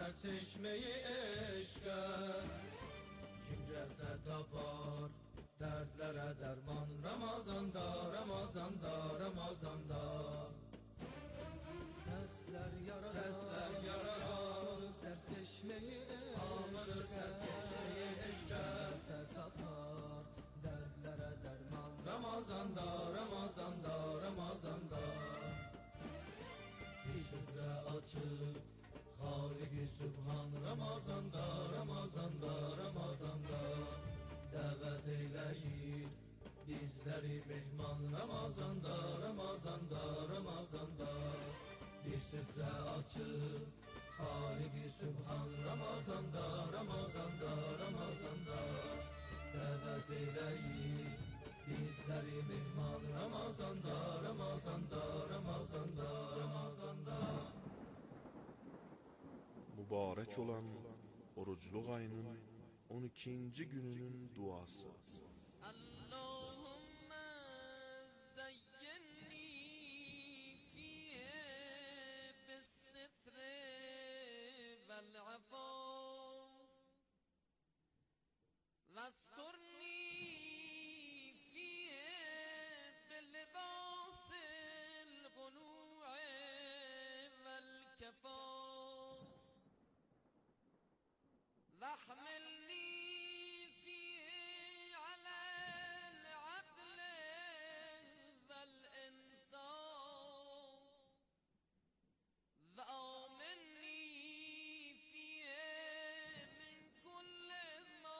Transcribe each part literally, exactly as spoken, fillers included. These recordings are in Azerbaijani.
سرچشمه عشقت. Kim gelse tapar dertlere derman Ramazan'da, Ramazan'da, Ramazan'da. Sesler yarar, sesler yarar serçeşmeyi eşker, serçeşmeyi eşker. Tapar dertlere derman Ramazan'da, Ramazan'da, Ramazan'da. Bir süfre açıp Halik-i Sübhan Ramazan'da, Ramazan'da, Ramazan'da. Davet eyleyir bizleri mehman Ramazan'da, Ramazan'da, Ramazan'da. Bir süfre açıp Halik-i Sübhan Ramazan'da, Ramazan'da, Ramazan'da. Davet eyleyir bizleri mehman Ramazan'da, Ramazan'da, Ramazan'da, Ramazan'da. Mübarek olan oruçluq ayının on ikinci gününün duası. Allahümme zeyyinni fiye bis-sitri vel-afaf vesturni fiye bil-libasil-gulu'i vel-kefaf واحملني فيه على العدل والإنصاف وآمني فيه من كل ما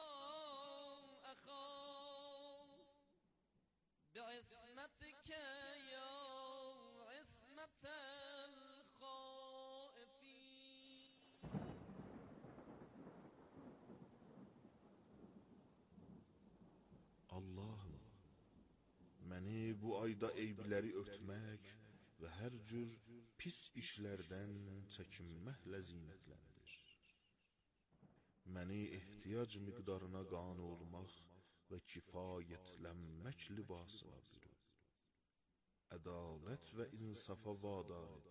أخاف بعصمتك يا عصمة الخائفين. Allahım, məni bu ayda eybləri örtmək və hər cür pis işlərdən çəkinməklə zinətləndir. Məni ehtiyac miqdarına qane olmaq və kifayətlənmək libasına bürü. Ədalət və insafa vadar et.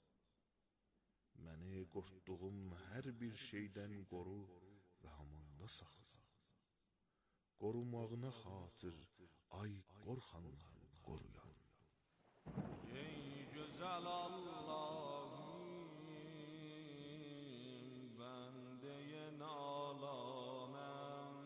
Məni qorxduğum hər bir şeydən qoru və hamanda saxla. Qorumağına xatır ay qorxanları qoruyan. Ey güzel Allah'ım, bendeye nalanım,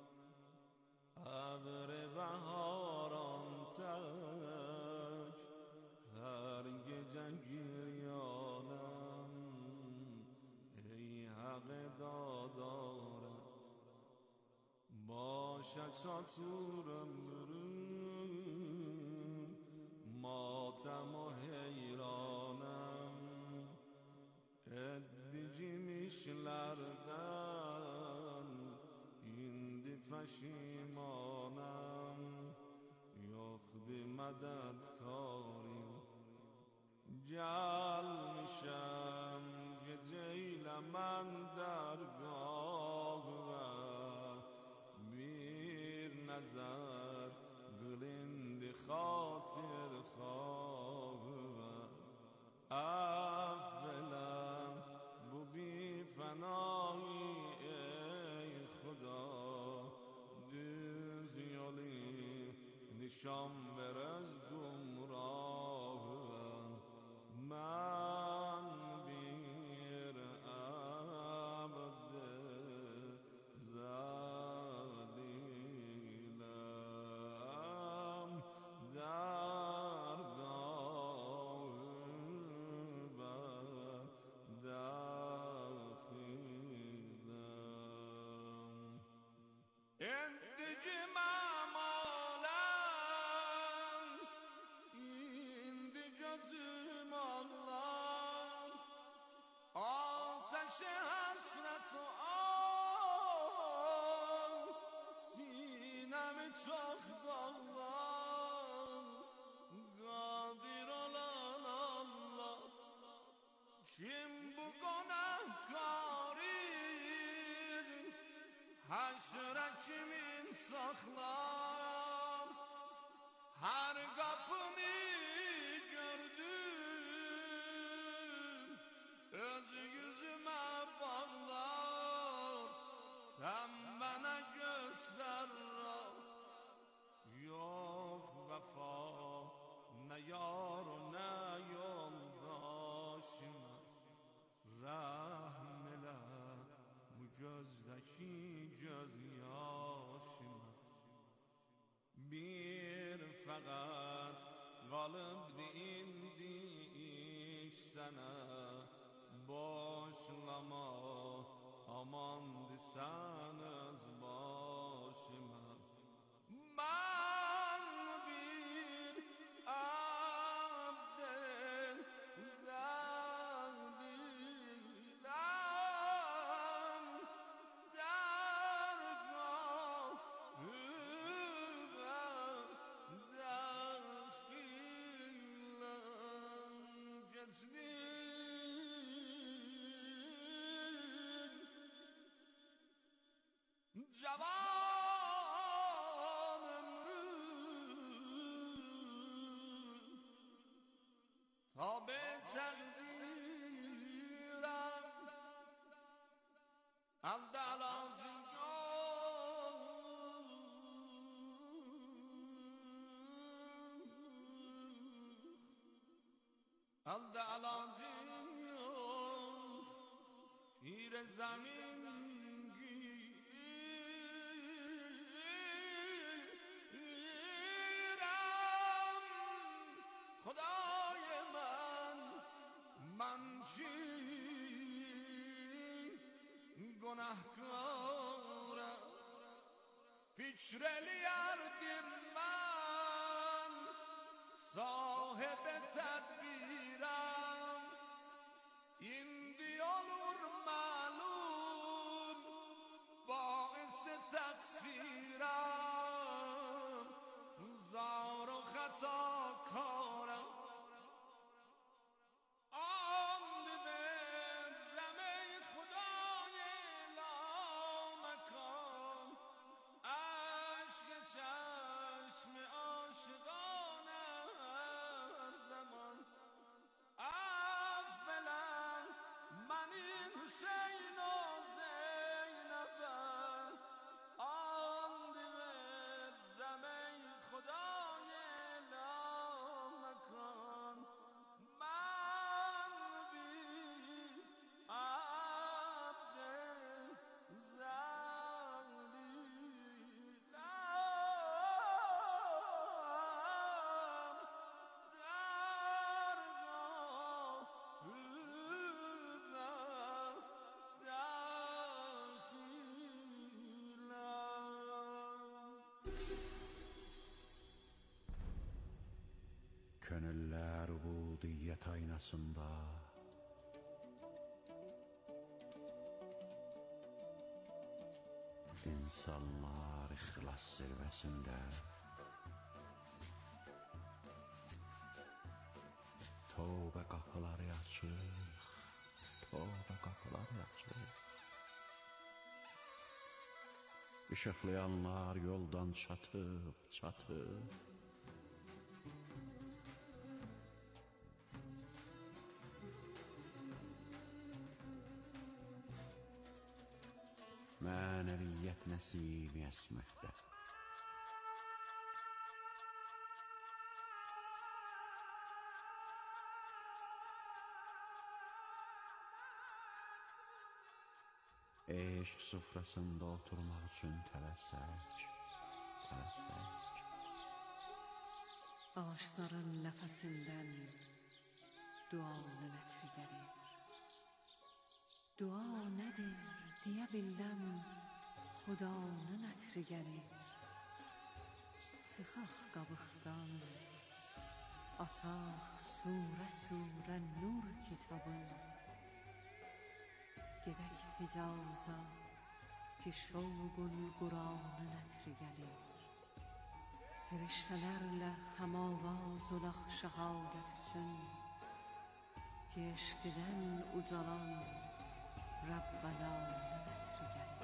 abr-i beharan tek, her gece giryanım, ey hak dadarım. باشد ساتور ömrüm, ماتم و heyranım, edicim işlerden indi peşimanım, yoktu mededkarim. Gelmişem geceyle men dergâhıma, bir nazar gılindi xatir xâhıma. Evvelem bu bi fenayı ey Xuda, düz yolu nişan ver az gumrahıma. من bir abd zalilam dargâh-ı daxilam. İnticim amalem, indi gözüm ağlar, ateşe hasret o al, sinemi çok dağlar. Kadir olan Allah, kim bu günahkarı haşre kimin saklar? Her kapını gördüm, öz yüzüme bak. Sen bana göster yok vefa, ne yar و ne yoldaşım. Rahm elə bu gözdəki göz yaşım. Bir fəqət qalıbdı indi iş sənə, boşlama amandı sən öz başıma. Ben bir abdel zalilen dergahı dahilen geçtim. Cavan ömrüm tabi takdirem, elde alacım yok, elde alacım yok. Pir zemin خدای من، من چی گناهکارم، فکرلی اردیم من، صاحب تدبیرم. ایندی olur معلوم باعث تقصیرم، زار و خطا کارم. آمد برم ای خدای لامکان، عشق چشم عاشقانه از زمان. اولا من این حسین و زینبم، آمد برم ای خدای لامکان. من بی عبد ذلیلم Könüller ubudiyet aynasında insanlar ihlas zirvesinde tövbe kapıları açık, tövbe kapıları açık. Işıklayanlar yoldan çatıp çatıp mənəviyyət nəsimi əsməkdə. Eşq sufrasında oturmaq üçün tələsək, tələsək. Ağaçların nəfəsindən duanın ətri gəlir. Dua nədir deyə biləm, xudanın ətri gəlir. Çıxaq qabıqdan, açaq surə surə nur kitabı. Gedək Hicaza ki şovqul Quranın ətri gəlir. Firiştələrlə həmavaz olaq şəhadət üçün, ki eşqdən ucalan Rabbananın ətri gəlir.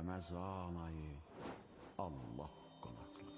Ramazan ayı Allah qonaqlığı.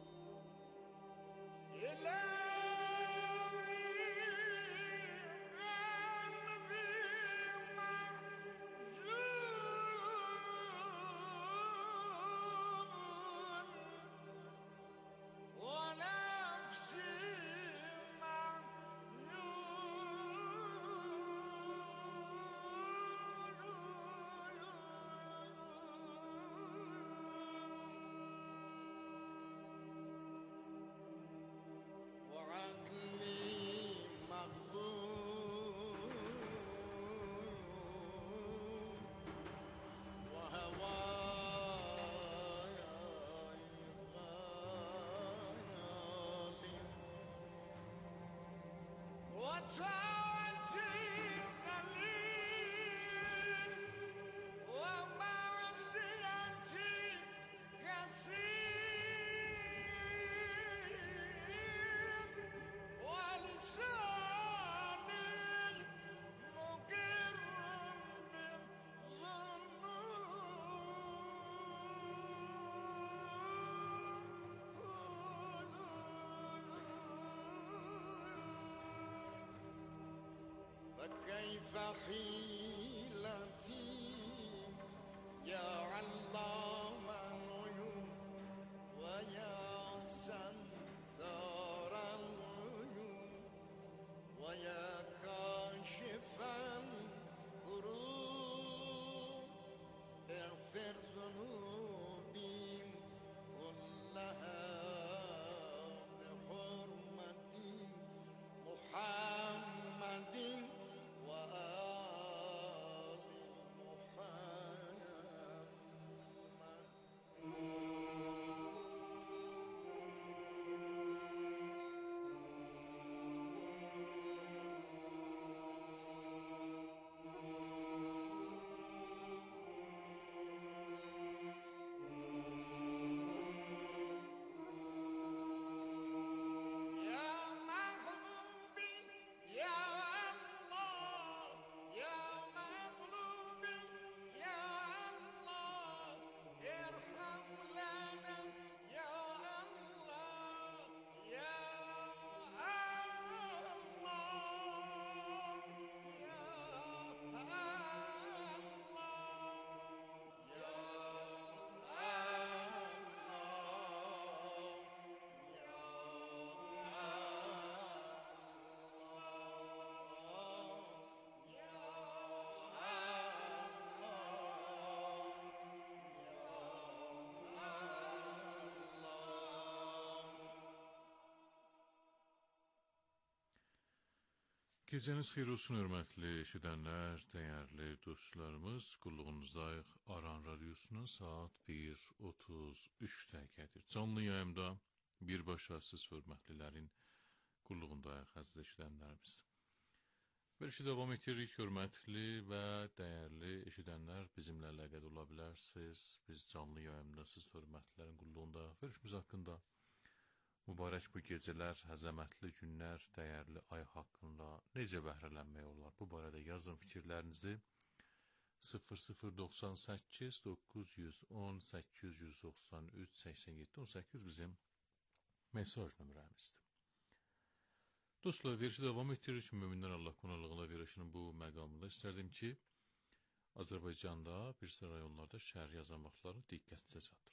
فكيف حيلتي يا علام الغيوب ويا ستار الغيوب ويا كاشف الكروب اغفر ذنوبي كلها بحرمة محمد وآل Gecəniz xeyir olsun, hörmətli eşidənlər, dəyərli dostlarımız. Qulluğunuzdayıq Aran Radiosunun saat bir otuz üç dəqiqədir. Canlı yayımda birbaşa siz hörmətlilərin qulluğundayıq, əziz eşidənlərimiz. Belki davam etiririk, hörmətli və dəyərli eşidənlər, bizimlə əlaqədə ola bilərsiniz. Biz canlı yayımda siz hörmətlilərin qulluğundayıq. Verişimiz haqqında mübarək bu gecələr, əzəmətli günlər, dəyərli ay haqqında necə bəhrələnmək olar? Bu barədə yazın fikirlərinizi sıfır sıfır doxsan səkkiz doqquz yüz on səkkiz yüz doxsan üç səksən yeddi on səkkiz bizim mesaj nömrəmizdir. Dostlar, verişi davam etdiririk. Müminlər Allah qonaqlığına verişinin bu məqamında istərdim ki, Azərbaycanda bir sıra rayonlarda şəhər yazan vaxtları diqqətinizə çatdırım.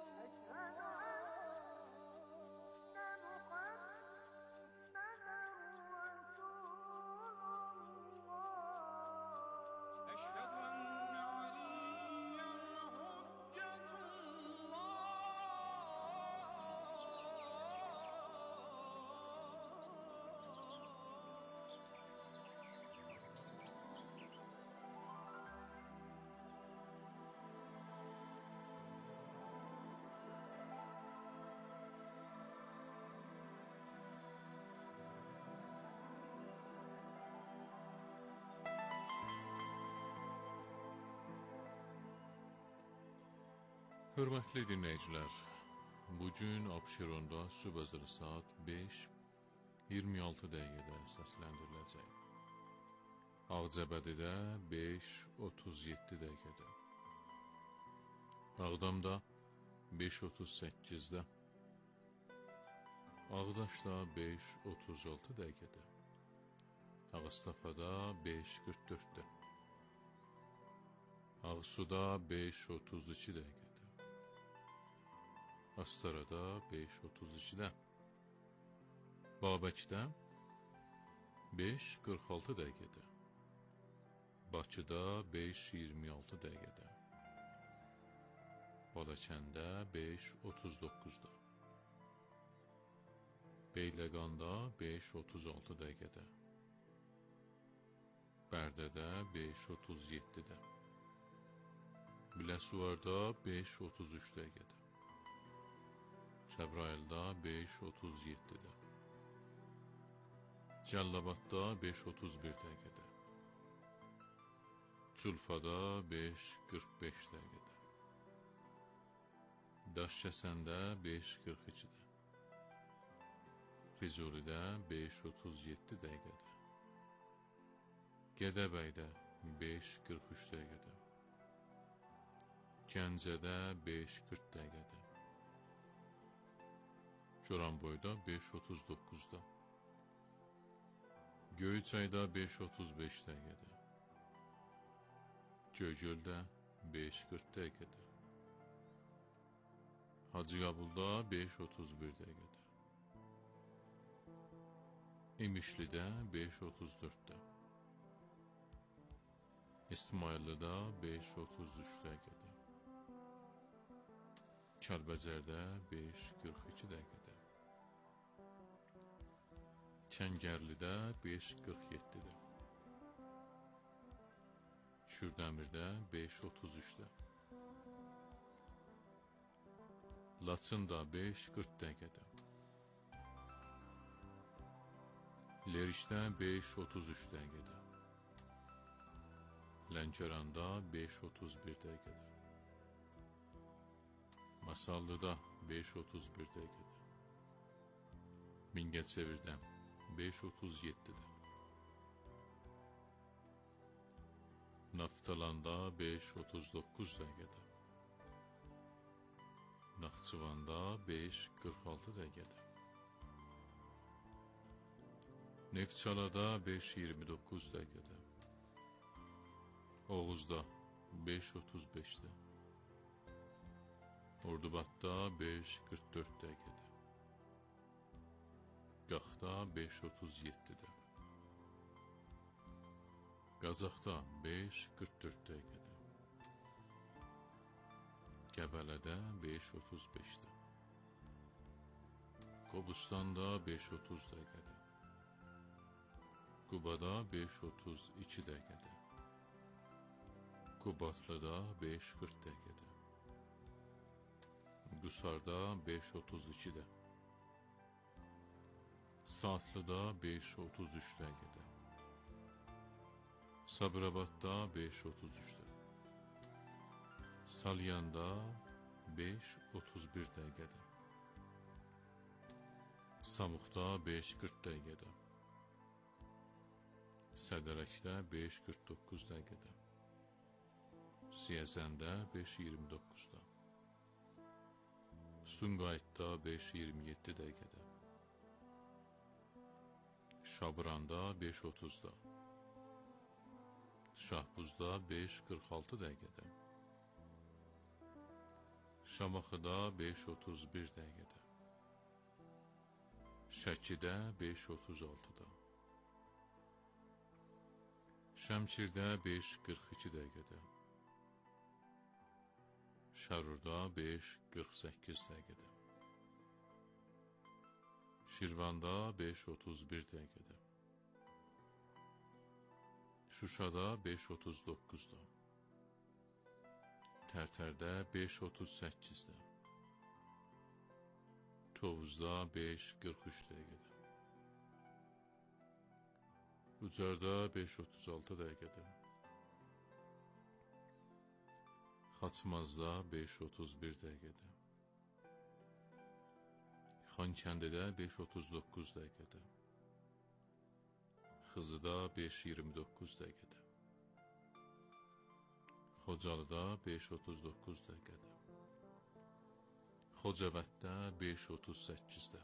محمد Hörmətli dinləyicilər, bugün Abşeronda Sübhəzərə saat beş iyirmi altı dəqiqədə səsləndiriləcək. Ağcabədidə beş otuz yeddi dəqiqədə. Ağdamda beş otuz səkkizdə. Ağdaşda beş otuz altı dəqiqədə. Ağstafada beş qırx dörddə. Ağsuda beş otuz iki dəqiqədə. Astarada beş otuz ikidə. Babəkdə beş qırx altı dəqiqədə. Bakıda beş iyirmi altı dəqiqədə. Balakəndə beş otuz doqquzda. Beyləqanda beş otuz altı dəqiqədə. Bərdədə beş otuz yeddidə. Biləsuvarda beş otuz üç dəqiqədə. Cəbrayılda beş otuz yeddidə. Cəllabadda beş otuz bir dəqiqədə. Culfada beş qırx beş dəqiqədə. Daşkəsəndə beş qırx ikidə. Füzulidə beş otuz yeddi dəqiqədə. Gədəbəydə beş qırx üç dəqiqədə. Gəncədə beş qırx dəqiqədə. Goranboyda beş otuz doqquzda. Göyçayda beş otuz beş dəqiqədə. Göygöldə beş qırx dəqiqədə. Hacıqabulda beş otuz bir dəqiqədə. İmişlidə beş otuz dörddə. İsmayıllıda beş otuz üç dəqiqədə. Kəlbəcərdə beş qırx iki dəqiqədə. Kəngərlidə beş qırx yeddidə. Kürdəmirdə beş otuz üçdə. Laçında beş qırx dəqiqədə. Lerişdə beş otuz üç dəqiqədə. Lənkəranda beş otuz bir dəqiqədə. Masallıda beş otuz bir dəqiqədə. Mingəçevirdə beş otuz yeddidə. Naftalanda beş otuz doqquz dəqiqədə. Naxçıvanda beş qırx altı dəqiqədə. Neftçalada beş iyirmi doqquz dəqiqədə. Oğuzda beş otuz beşdə. Ordubadda beş qırx dörd dəqiqədə. Qaxda beş otuz yeddidə. Qazaxda beş qırx dörd dəqiqədə. Qəbələdə beş otuz beşdə. Qobustanda beş otuz dəqiqədə. Qubada beş otuz iki dəqiqədə. Qubatlıda beş qırx dəqiqədə. Qusarda beş otuz ikidə. Saatlıda beş otuz üç dəqiqədə. Sabirabadda beş otuz üçdə. Salyanda beş otuz bir dəqiqədə. Samuqda beş qırx dəqiqədə. Sədərəkdə beş qırx doqquz dəqiqədə. Siyəzəndə beş iyirmi doqquzda. Sumqayıtda beş iyirmi yeddi dəqiqədə. Şabranda beş otuzda. Şahbuzda beş qırx altı dəqiqədə. Şamaxıda beş otuz bir dəqiqədə. Şəkidə beş otuz altıda. Şəmkirdə beş qırx iki dəqiqədə. Şərurda beş qırx səkkiz dəqiqədə. Şirvanda beş otuz bir dəqiqədə. Şuşada beş otuz doqquzda. Tərtərdə beş otuz səkkizdə. Tovuzda beş qırx üç dəqiqədə. Ucarda beş otuz altı dəqiqədə. Xaçmazda beş otuz bir dəqiqədə. Xankəndidə beş otuz doqquz dəqiqədə. Xızıda beş iyirmi doqquz dəqiqədə. Xocalıda beş otuz doqquz dəqiqədə. Xocavənddə beş otuz səkkizdə.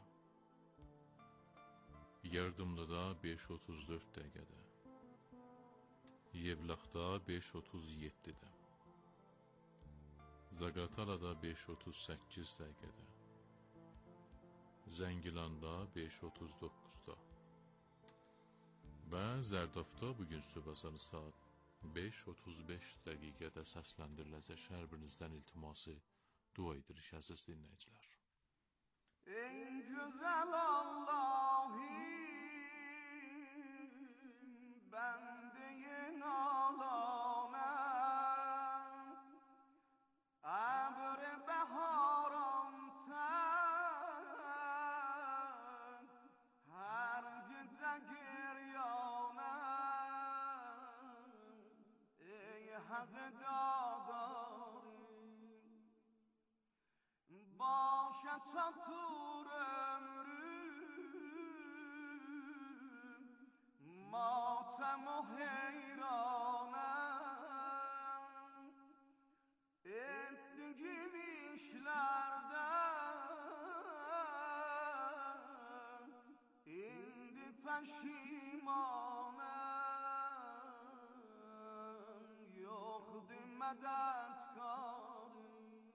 Yardımlıda beş otuz dörd dəqiqədə. Yevlaxda beş otuz yeddidə. Zaqatalada beş otuz səkkiz dəqiqədə. Zəngilanda beş otuz doqquzda. Və Zərdabda bugün sübhəsanı saat beş otuz beş dəqiqədə səsləndiriləcək hər birinizdən iltiması dua edirik əziz dinləyicilər. Ey güzel Allah'ım, bendeyin ağlamam, abr-i beharam ten, her gece giryanam, ey hak dadarım, başa çatır ömrüm, matem o heyranım, ettiğim işlerden indi peşimanım, yoktu medetkarım.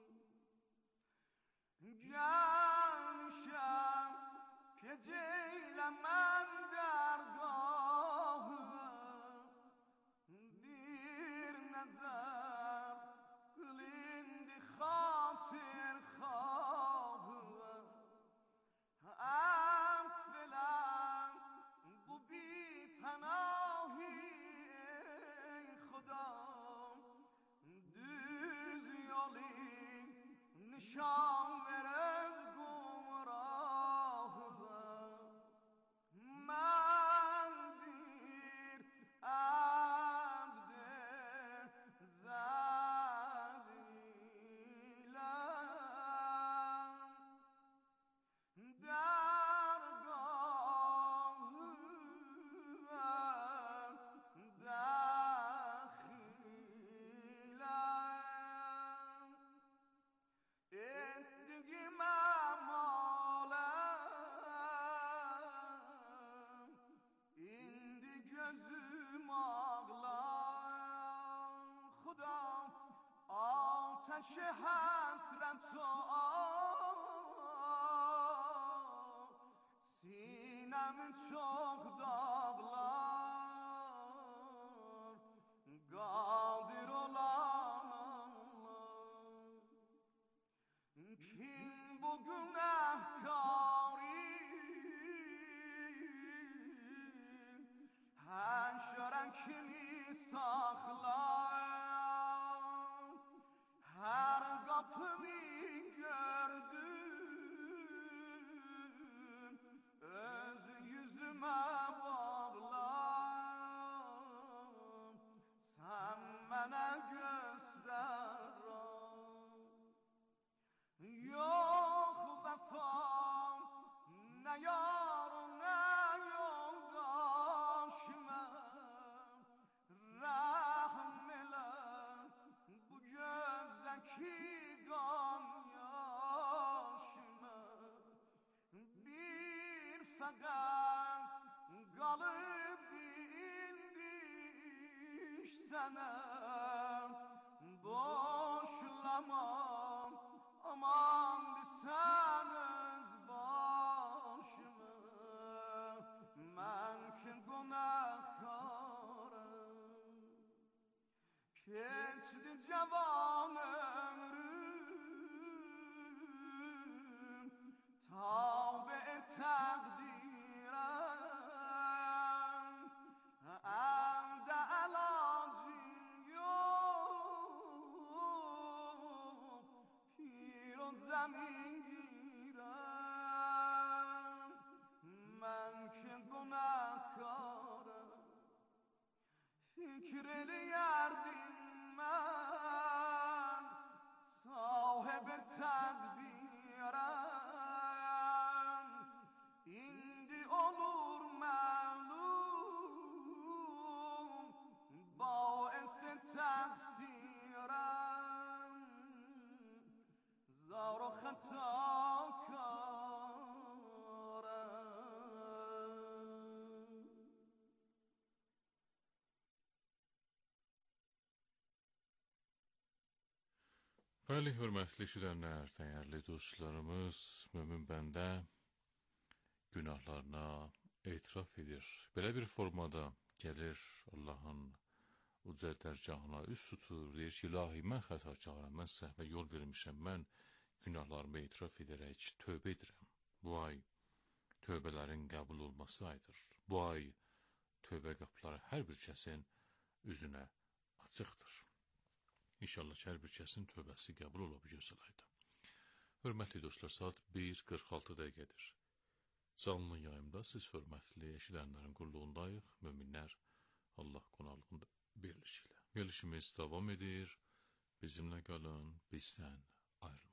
Gelmişem geceyle men dergahına, bir nazar kılindi hatır khahına. Affelen bu bir panahi ey Khudam, düz yolu nişan veren gumrahıma. Ben bir abd-i zalilam, dergahıma dakhilam. Ettiğim amalem indi gözüm ağlar. Khudam ateşi hasret o sinemi çok dağlar. Kadir olan Allah, kim bu günahkari haşren kimi saklar, her kapını gördüm öz yüzüme bağlar, sen bana göster. Yok vefam ne yarım ne yoldaşıma, rahm ile bu gözdeki gam yaşıma. Bir fakat kalıp dindiş sana, boşlamam aman sen öz başıma. Men ki günahkarım, geçti cevan ömrüm, tavbe takdirem, elde elacım yok, pir o zemin girem. Bəli, hörmətli eşidənlər, dəyərli dostlarımız, mömin bəndə günahlarına etiraf edir. Belə bir formada gəlir Allahın uca dərgahına üz tutur, deyir ki, ilahi, mən xətakaram, mən səhvə yol vermişəm, mən günahlarımı etiraf edərək tövbə edirəm. Bu ay tövbələrin qəbul olması aydır. Bu ay tövbə qapıları hər bir kəsin üzünə açıqdır. İnşallah hər bir kəsin tövbəsi qəbul ola bu gözəl ayda. Hörmətli dostlar, saat bir qırx altı dəqiqədir. Canlı yayımda siz hörmətli eşidənlərin qulluğundayıq, möminlər Allah qonaqlığında verilişiyle. Verilişimiz davam edir. Bizimlə qalın, bizdən ayrılmayın.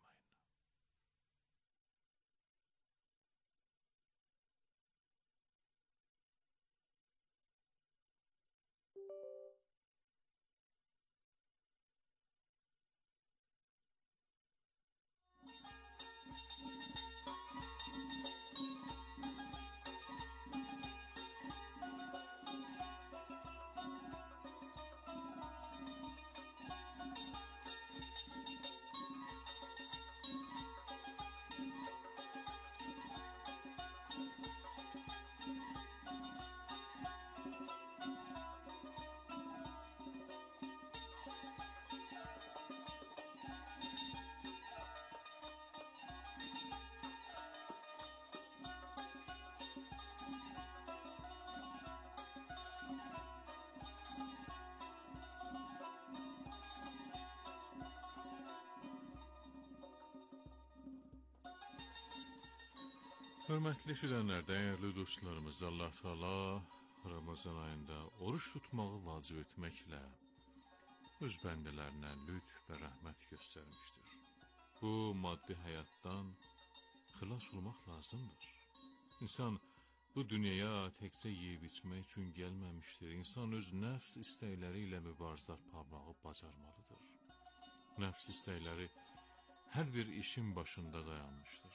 Hörmətli eşidənlər, dəyərli dostlarımız, Allah Teala Ramazan ayında oruç tutmağı vacib etməklə öz bəndələrinə lütf və rəhmət göstərmişdir. Bu maddi həyatdan xilas olmaq lazımdır. İnsan bu dünyaya təkcə yeyib içmək üçün gəlməmişdir. İnsan öz nəfs istəkləri ilə mübarizə aparmağı bacarmalıdır. Nəfs istəkləri hər bir işin başında dayanmışdır.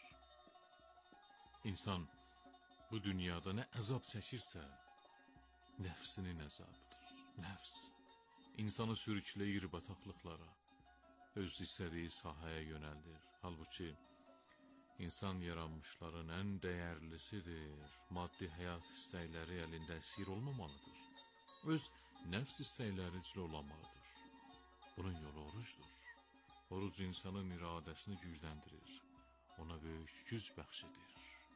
İnsan bu dünyada nə əzab çəkirsə, nəfsinin əzabıdır. Nəfs insanı sürükləyir bataqlıqlara, öz istədiyi sahəyə yönəldir. Halbuki insan yaranmışların ən dəyərlisidir. Maddi həyat istəkləri əlində əsir olmamalıdır. Öz nəfs istəkləri içində olmalıdır. Bunun yolu orucdur. Oruc insanın iradəsini gücləndirir. Ona böyük güc bəxş edir.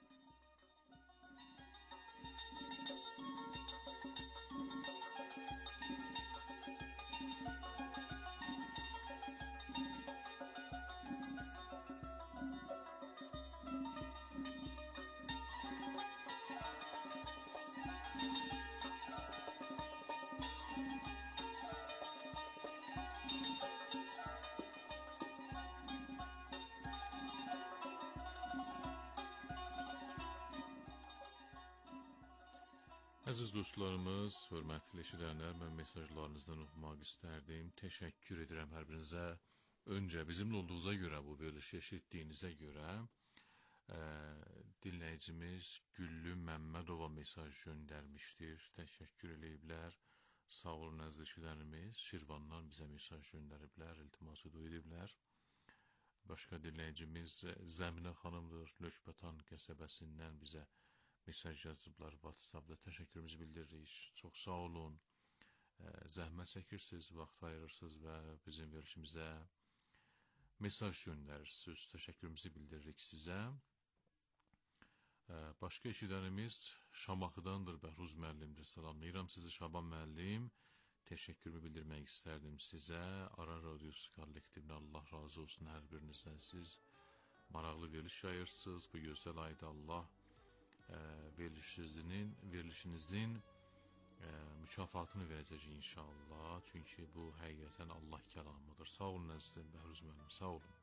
Əziz dostlarımız, hörmətli eşidənlər, mən mesajlarınızdan oxumaq istərdim. Təşəkkür edirəm hər birinizə. Öncə bizimlə olduğunuza görə, bu verilişi eşitdiyinizə görə ə, dinləyicimiz Güllü Məmmədova mesaj göndərmişdir. Təşəkkür eləyiblər. Sağ olun əziz eşidənimiz. Şirvandan bizə mesaj göndəriblər, iltiması ediblər. Başqa dinləyicimiz Zəminə xanımdır. Lökbatan qəsəbəsindən bizə mesaj yazıblar WhatsAppda. Təşəkkürümüzü bildiririk. Çox sağ olun. Zəhmət çəkirsiniz, vaxt ayırırsınız və bizim verilişimizə mesaj göndərirsiniz. Təşəkkürümüzü bildiririk sizə. Başqa eşidənimiz Şamaxıdandır, Bəhruz müəllimdir. Salamlayıram sizi Şaban müəllim. Təşəkkürümü bildirmək istərdim sizə. Aran Radiosu kollektivinə Allah razı olsun hər birinizdən. Siz maraqlı veriliş yayırsınız. Bu gözəl ayda Allah verilişinizin, verilişinizin e, mükafatını verəcək inşallah. Çünki bu həqiqətən Allah kəlamıdır. Sağ olun əzizim Bəhruz müəllim, sağ olun.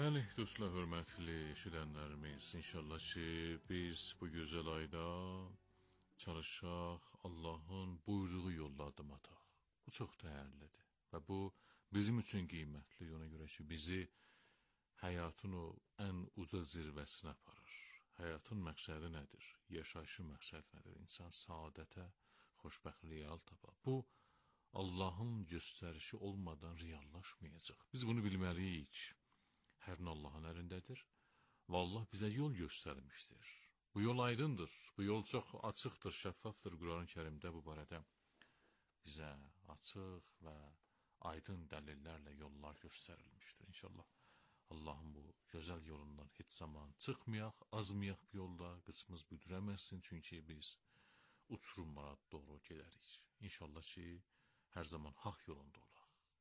Bəli, dostlar, hörmətli eşidənlərimiz, inşallah ki, biz bu gözəl ayda çalışaq Allahın buyurduğu yolla adım ataq. Bu çox dəyərlidir və bu bizim üçün qiymətli, ona görə ki, bizi həyatın o ən uca zirvəsinə aparır. Həyatın məqsədi nədir? Yaşayışın məqsədi nədir? İnsan saadətə, xoşbəxtliyə al tapa. Bu, Allahın göstərişi olmadan reallaşmayacaq. Biz bunu bilməliyik. Hər nə Allahın əlindədir və Allah bizə yol göstərmişdir. Bu yol aydındır, bu yol çox açıqdır, şəffafdır. Quran-ı Kərimdə bu barədə bizə açıq və aydın dəlillərlə yollar göstərilmişdir. İnşallah Allahın bu gözəl yolundan heç zaman çıxmayaq, azmayaq bu yolda, qıçımız büdürəməsin, çünki biz uçurumlara doğru gedərik. İnşallah ki, hər zaman haqq yolunda olaq.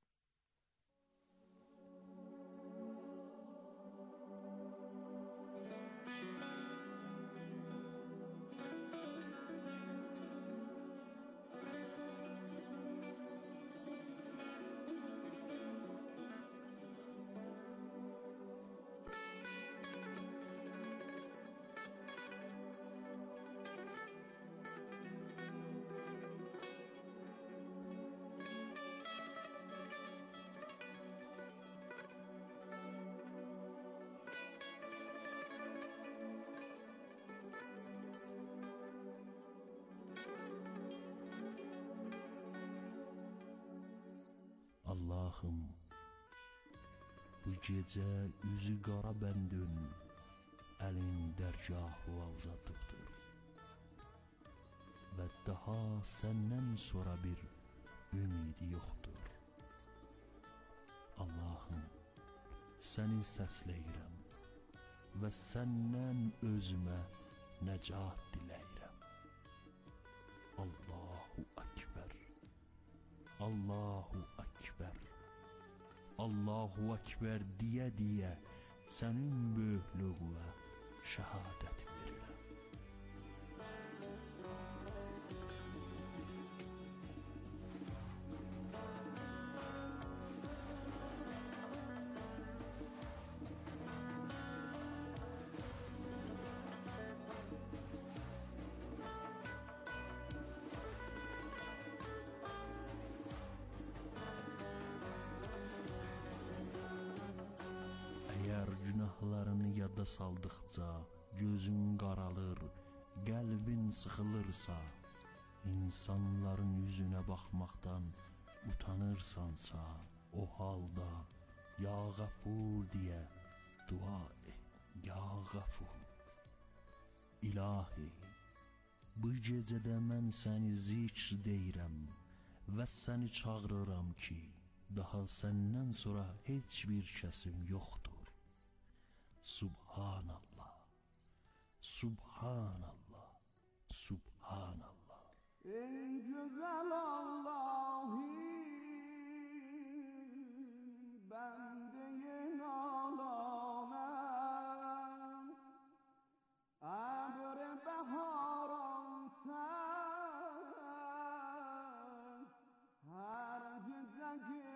Allahım, bu gecə üzü qara bəndün, əlin dərgahı uzatıbdır və daha səndən sonra bir ümidi yoxdur. Allahım, səni səsləyirəm və səndən özümə nəcat diləyirəm. Allahu Akbar, Allahu Akbar, Allahu Akbar deyə-deyə sənin böyüklüğünə şəhadət verirəm. Əgər günahlarını yada saldıqca gözün qaralır, qəlbin sıxılırsa, insanların yüzünə baxmaqdan utanırsansa, o halda Ya Qafur deyə dua et, Ya Qafur. İlahi, bu gecədə mən səni zikr deyirəm və səni çağırıram ki, daha səndən sonra heç bir kəsim yoxdur. Subhanallah, Subhanallah, Subhanallah. Ey güzel Allah'ım, bendeyin ağlamam, abr beharan sen, her gece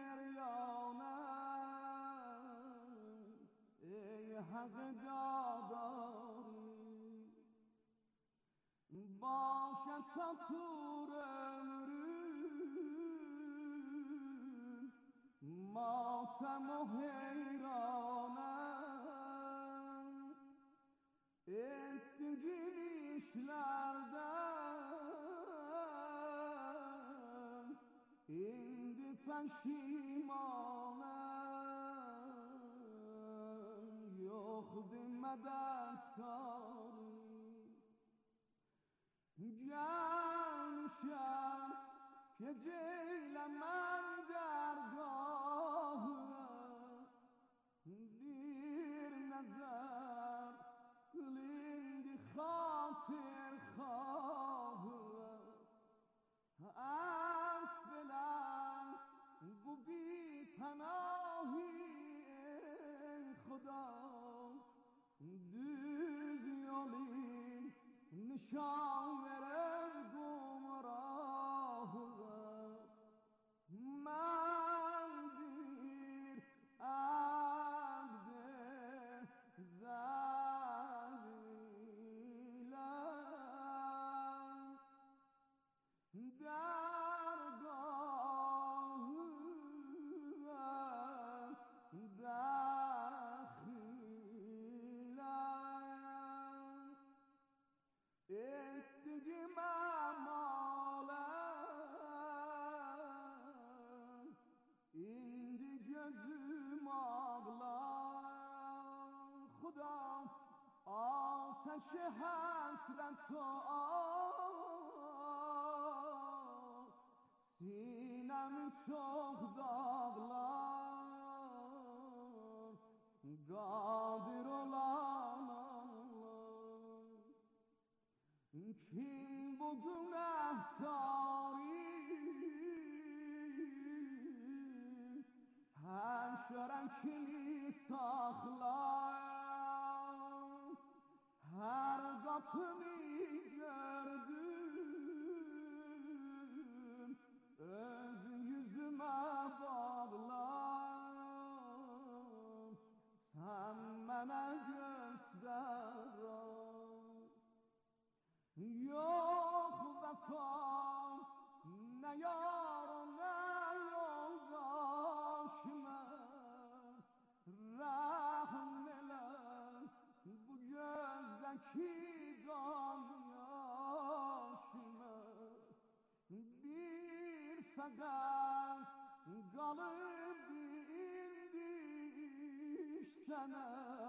giryanam, ey hak dadarım, başa çatır ömrüm, matem o heyranam, ettiğin işlerden indi peşimanam, yok dinmeden çıkarım. Gelmişem geceyle mən dergahına, bir nəzər qılindi xatir xahına. Əfələn bu bir pənahi ey Xuda, düz yolun nişan veren gumrahına. Ben bir abd خدا آتش حسرت و آه سینم چوخ داغلار قادر olanlar kim bu günahkari haşeren kimi saklar her kapımı gördüm öz yüzüme bağlar sen bana göster yok vefa ne yar ne yoldaşıma rahm ele bu gözdeki gamyaşıma bir fakat kalıp indiş sana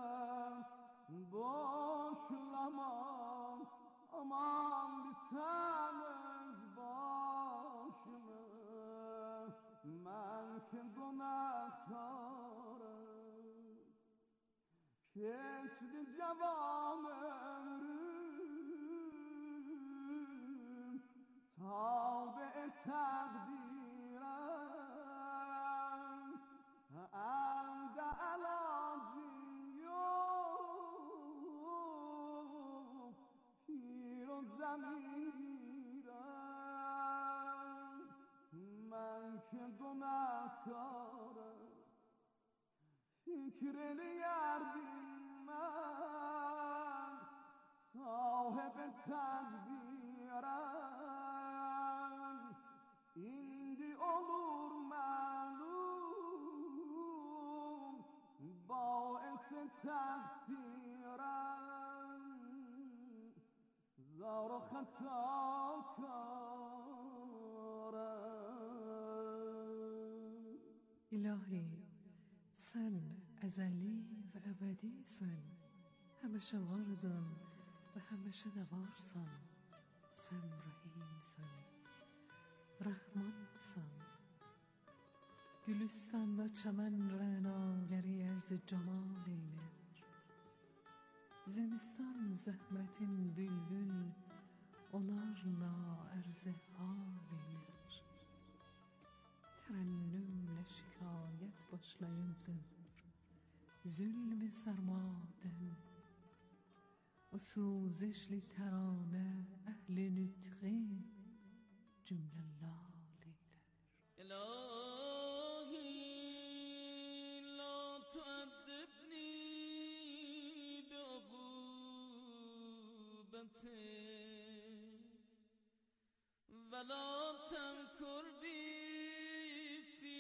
boşlamam aman bir sen öz başımı ben ki günahkarım geçti cevan ömrüm tavbe takdirem elde elacım yok pir o zemin girem ben ki günahkarım fikreli yerdim ben sahibi takdirem indi olur malum baisi taksirem zar و خطاکارم الهی sen ezeli ve ebedisin. Həmişə vardın və həmişə də varsan. Sən rəhimsən, rəhmansan. Gülüstanda çəmən rənaləri ərz-i camal eylər. Zimistan zəhmətin bülbül onarla ərz-i hal eylər. Tərənnümlə şikayət başlayırdır zulm sarmadan و سوزش ترانه اهل نطقه جمله لالیلر الهی لا تؤدبني بعقوبتك ولا تمكر بي في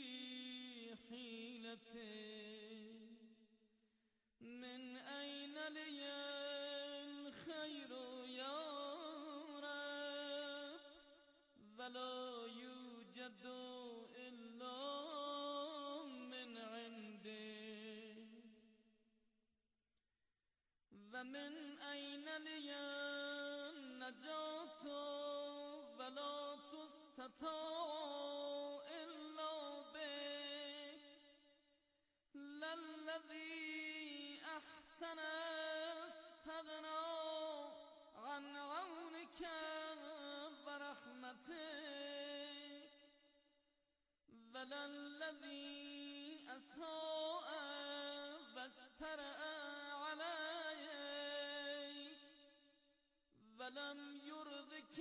حيلتك من أين لي الخير يا رب ولا يوجد إلا من عندك ومن أين لي النجاة ولا تستطاع إلا بك للذي أحسن استغنى عن عونك ورحمتك ولا الذي أساء واجترأ عليك ولم يرضك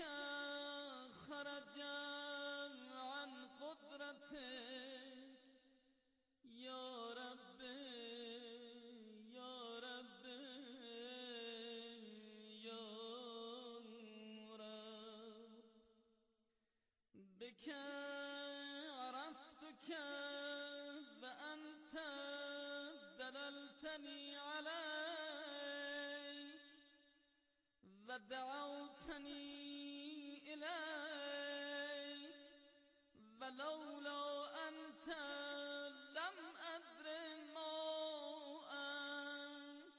خرجا عن قدرتك يا رب يا رب يا رب بك عرفتك وأنت دللتني عليك ودعوتني إليك ولولا أنت لم أدر ما أنت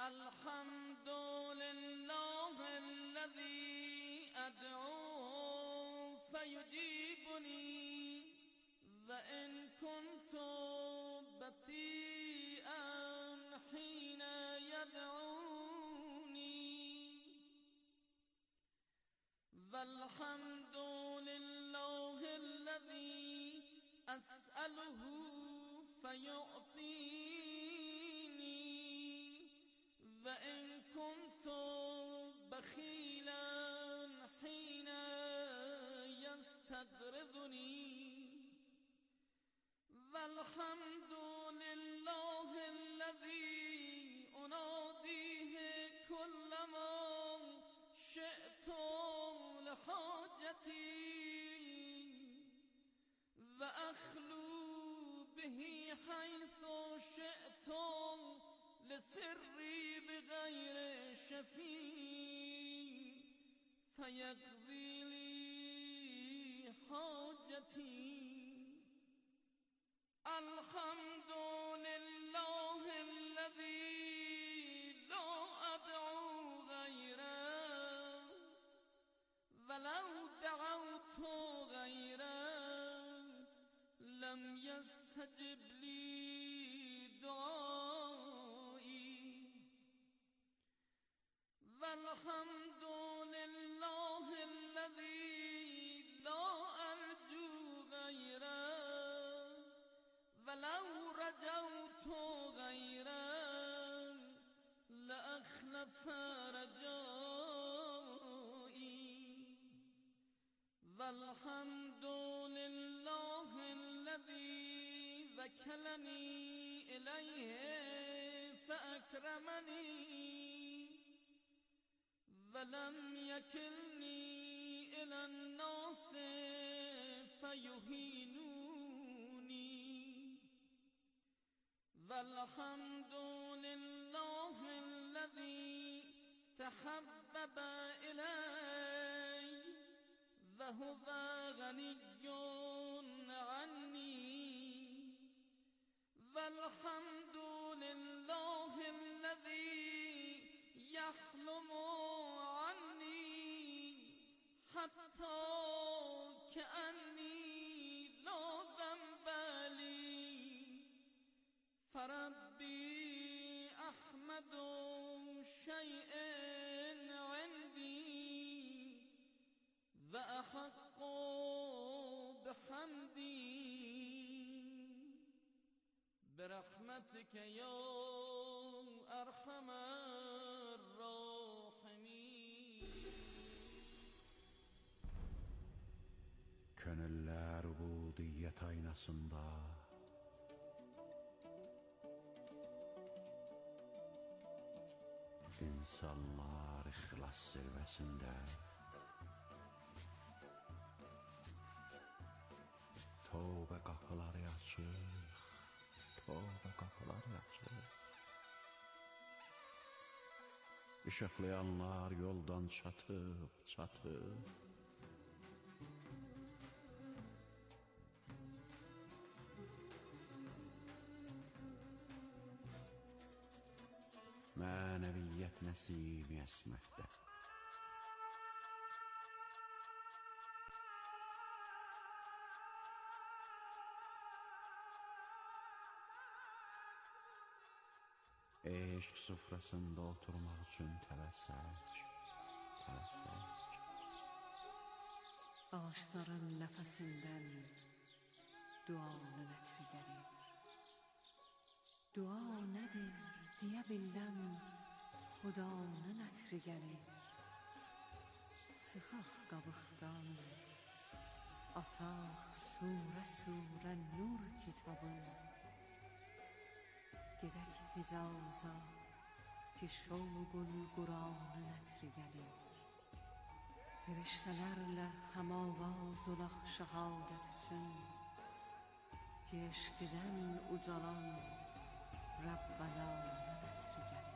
الحمد لله الذي أدعو فيجيبني وإن كنت بطيئا حين يدعوني والحمد لله الذي أسأله فيعطيني وإن كنت بخيلا حين يستدرضني والحمد لله الذي أناديه كلما شئت لحاجتي وأخلو به حيث شئت لسري بغير شفيع فيقضي لي حاجتي الحمد لله الذي لا أدعو غيره ولو دعوت غيره لم يستجب لي دعائي والحمد لله الذي لا أرجو غيره ولو رجوت غيره لأخلف رجائي والحمد لله الذي وكلني إليه فأكرمني ولم يكلني إلى الناس فيهينوني والحمد لله الذي تحبب إلي وهو غني عني والحمد لله الذي يحلم عني حتى كأني لا ذنب لي فربي أحمد شيء عندي وأحق بحمدي برحمتك يا أرحم الراحمين. Könüller ubudiyet aynasında insanlar ihlas zirvesinde tövbe kapıları açık, tövbe kapıları açık. Işıklayanlar yoldan çatıp çatıp mənəviyyət nəsimi əsməkdə. Eşq sufrasında oturmaq üçün tələsək, tələsək. Ağaçların nəfəsindən duanın ətri gəlir. Dua nədir deyə biləm, Xudanın ətri gəlir. Çıxaq qabıqdan, açaq surə surə nur kitabın. Gedək Hicaza ki şovqul Quranın ətri gəlir. Firiştələrlə həmavaz olaq şəhadət üçün ki eşqdən ucalan Rabbananın ətri gəlir.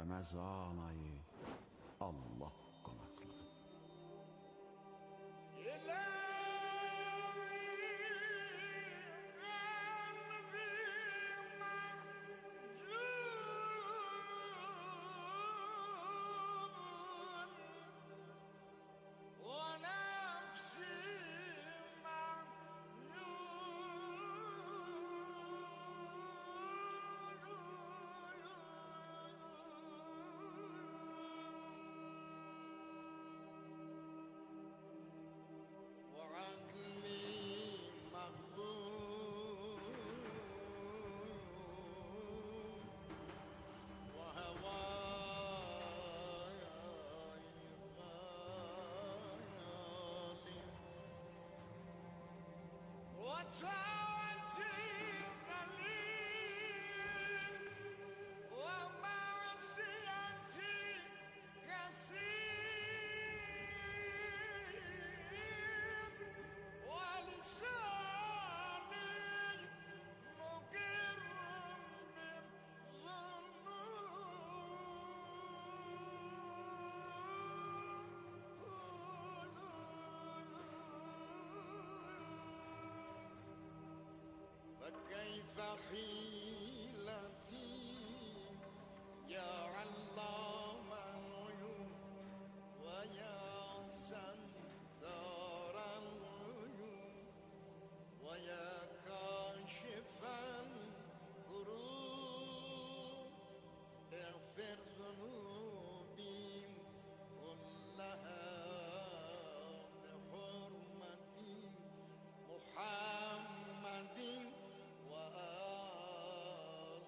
Ramazan ayı Allah qonaqlığı. فكيف حيلتي يا علام الغيوب ويا ستار الغيوب ويا كاشف الكروب اغفر ذنوبي كلها بحرمة محمد وآل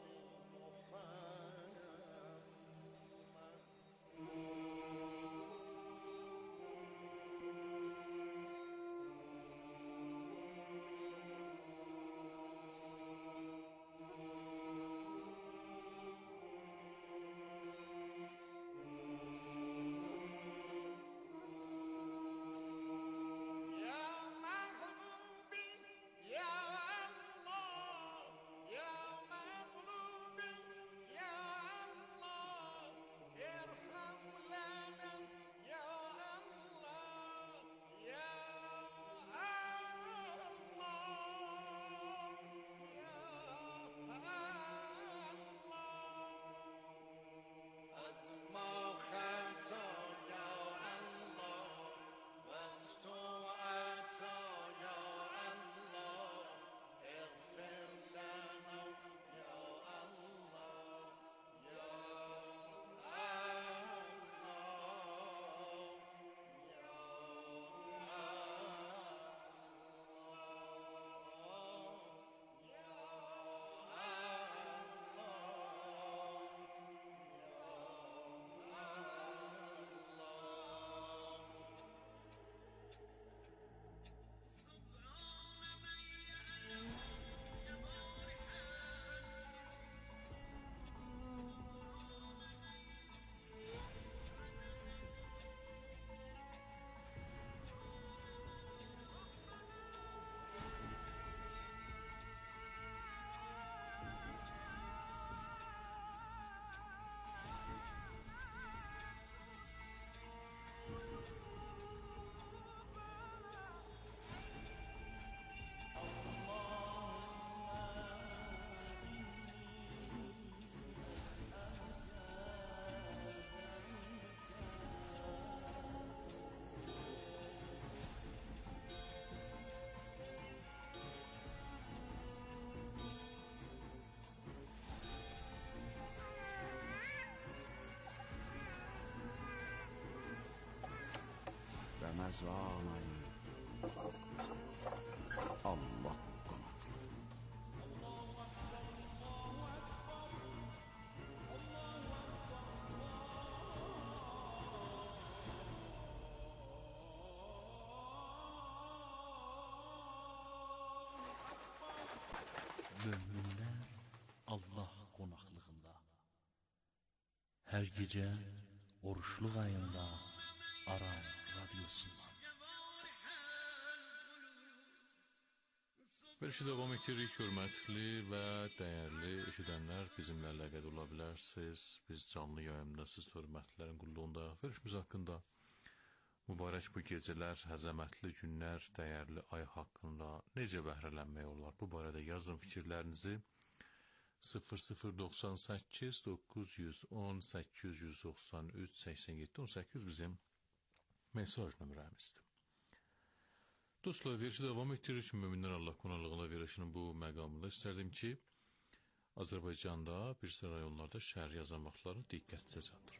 Ramazan ayı Allah qonaqlığı. Möminlər Allah qonaqlığında. Hər gecə oruçluq ayında Aran radyosundan. Verişi davam etdiririk, hörmətli və dəyərli eşidənlər, bizimlə əlaqədə ola bilərsiniz. Biz canlı yayımdasız, hörmətlilərin qulluğunda. Verişimiz haqqında mübarək bu gecələr, əzəmətli günlər, dəyərli ay haqqında necə bəhrələnmək olar? Bu barədə yazın fikirlərinizi. sıfır sıfır doxsan səkkiz doqquz yüz on səkkiz yüz doxsan üç səksən yeddi on səkkiz bizim mesaj nömrəmizdir. Dostlar, verişi davam etdiririk. Müminlər Allah qonaqlığına verişinin bu məqamında istərdim ki, Azərbaycanda bir sıra rayonlarda şəhər yazan vaxtlarını diqqətcə çatdır.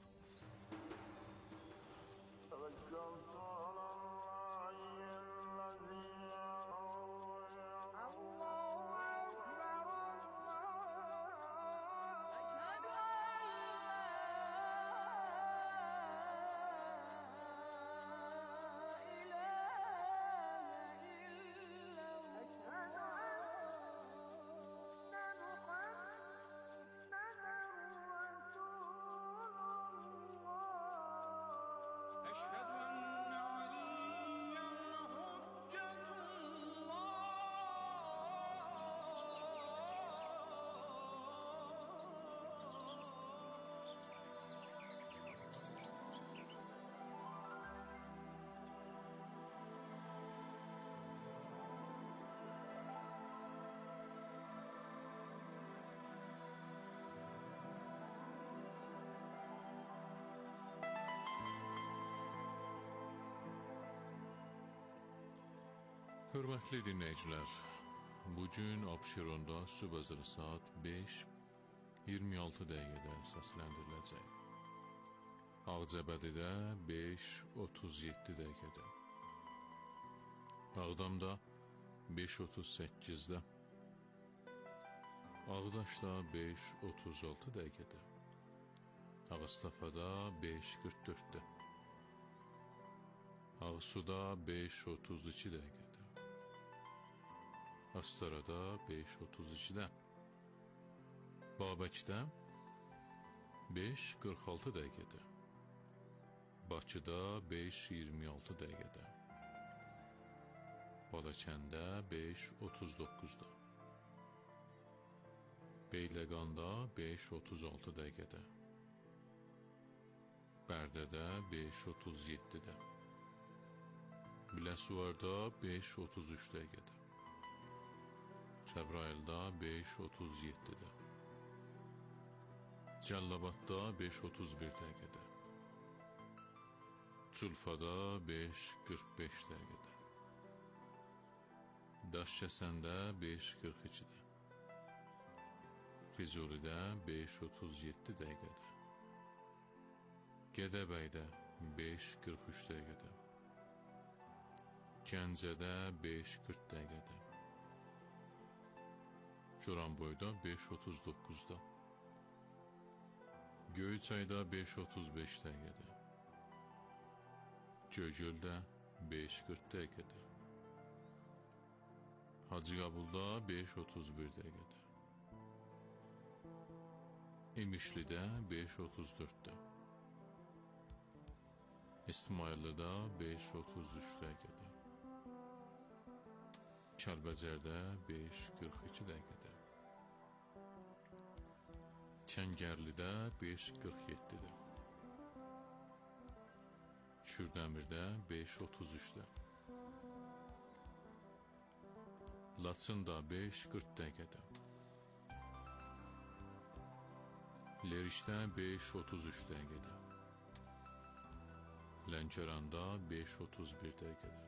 Hörmətli dinləyicilər, bugün Abşeronda Sübh saat beş iyirmi altı dəqiqədə səsləndiriləcək. Ağcabədidə beş otuz yeddi dəqiqədə. Ağdamda beş otuz səkkizdə. Ağdaşda beş otuz altı dəqiqədə. Ağstafada beş qırx dörddə. Ağsuda beş otuz iki dəqiqədə. Astarada beş otuz ikidə. Babəkdə beş qırx altı dəqiqədə. Bakıda beş iyirmi altı dəqiqədə. Balakəndə beş otuz doqquzda. Beyləqanda beş otuz altı dəqiqədə. Bərdədə beş otuz yeddidə. Biləsuvarda beş otuz üç dəqiqədə. Cəbrayılda beş otuz yeddidə. Cəllabadda beş otuz bir dəqiqədə. Culfada beş qırx beş dəqiqədə. Daşkəsəndə beş qırx ikidə. Füzulidə beş otuz yeddi dəqiqədə. Gədəbəydə beş qırx üç dəqiqədə. Gəncədə beş qırx dəqiqədə. Goranboyda beş otuz doqquzda. Göyçayda beş otuz beş dəqiqədə. Göygöldə beş qırx dəqiqədə. Hacıqabulda beş otuz bir dəqiqədə. İmişlidə beş otuz dörddə. İsmayıllıda beş otuz üç dəqiqədə. Kəlbəcərdə beş qırx iki dəqiqədə. Kəngərlidə beş qırx yeddidə. Kürdəmirdə beş otuz üçdə. Laçında beş qırx dəqiqədə. Lerişdə beş otuz üç dəqiqədə. Lənkəranda beş otuz bir dəqiqədə.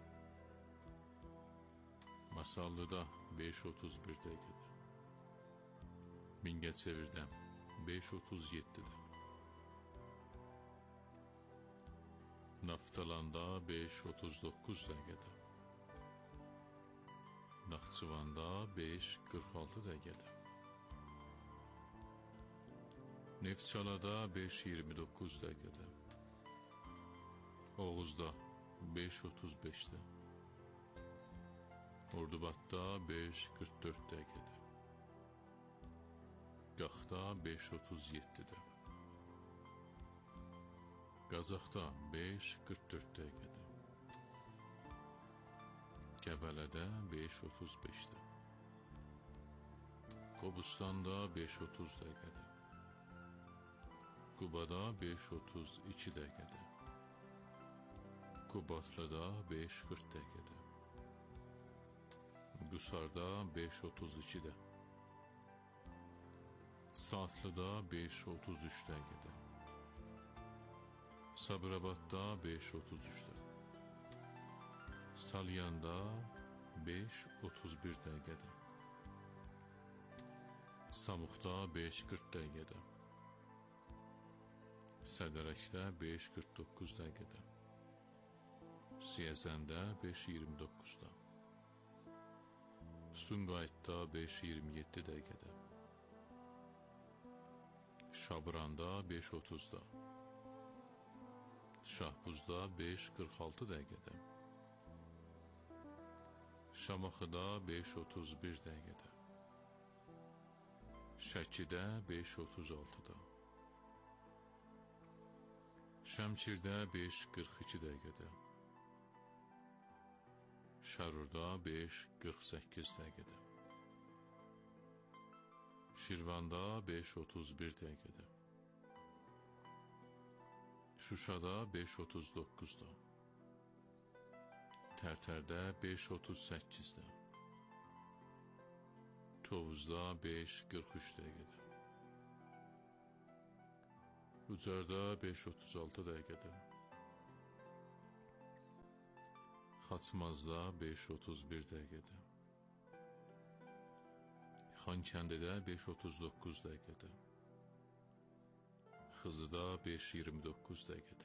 Masallıda beş otuz bir dəqiqədə. Mingəçevirdə beş otuz yeddidə. Naftalanda beş otuz doqquz dəqiqədə. Naxçıvanda beş qırx altı dəqiqədə. Neftçalada beş iyirmi doqquz dəqiqədə. Oğuzda beş otuz beşdə. Ordubadda beş qırx dörd dəqiqədə. Qaxda beş otuz yeddidə. Qazaxda beş qırx dörd dəqiqədə. Qəbələdə beş otuz beşdə. Qobustanda beş otuz dəqiqədə. Qubada beş otuz iki dəqiqədə. Qubatlıda beş qırx dəqiqədə. Qusarda beş otuz ikidə. Saatlıda beş otuz üç dəqiqədə. Sabirabadda beş otuz üçdə. Salyanda beş otuz bir dəqiqədə. Samuqda beş qırx dəqiqədə. Sədərəkdə beş qırx doqquz dəqiqədə. Siyəzəndə beş iyirmi doqquzda. Sumqayıtda beş iyirmi yeddi dəqiqədə. Şabranda beş otuzda. Şahbuzda beş qırx altı dəqiqədə. Şamaxıda beş otuz bir dəqiqədə. Şəkidə beş otuz altıda. Şəmkirdə beş qırx iki dəqiqədə. Şərurda beş qırx səkkiz dəqiqədə. Şirvanda beş otuz bir dəqiqədə. Şuşada beş otuz doqquzda. Tərtərdə beş otuz səkkizdə. Tovuzda beş qırx üç dəqiqədə. Ucarda beş otuz altı dəqiqədə. Xaçmazda beş otuz bir dəqiqədə. Xankəndidə beş otuz doqquz dəqiqədə. Xızıda beş iyirmi doqquz dəqiqədə.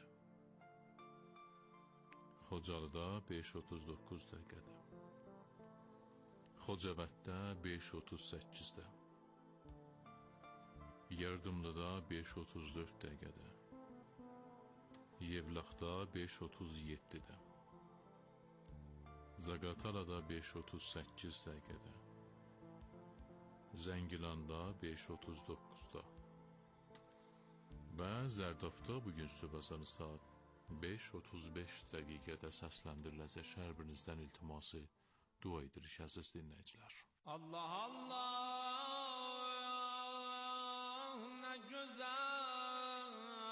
Xocalıda beş otuz doqquz dəqiqədə. Xocavənddə beş otuz səkkizdə. Yardımlıda beş otuz dörd dəqiqədə. Yevlaxda beş otuz yeddidə. Zaqatalada beş otuz səkkiz dəqiqədə. Zəngilanda beş otuz doqquzda. Və Zərdabda bugün sübhəsanı saat beş otuz beş dəqiqədə səsləndiriləcək şərbirinizdən iltiması dua edirik əziz dinləyicilər. Allah Allah, nə gözəl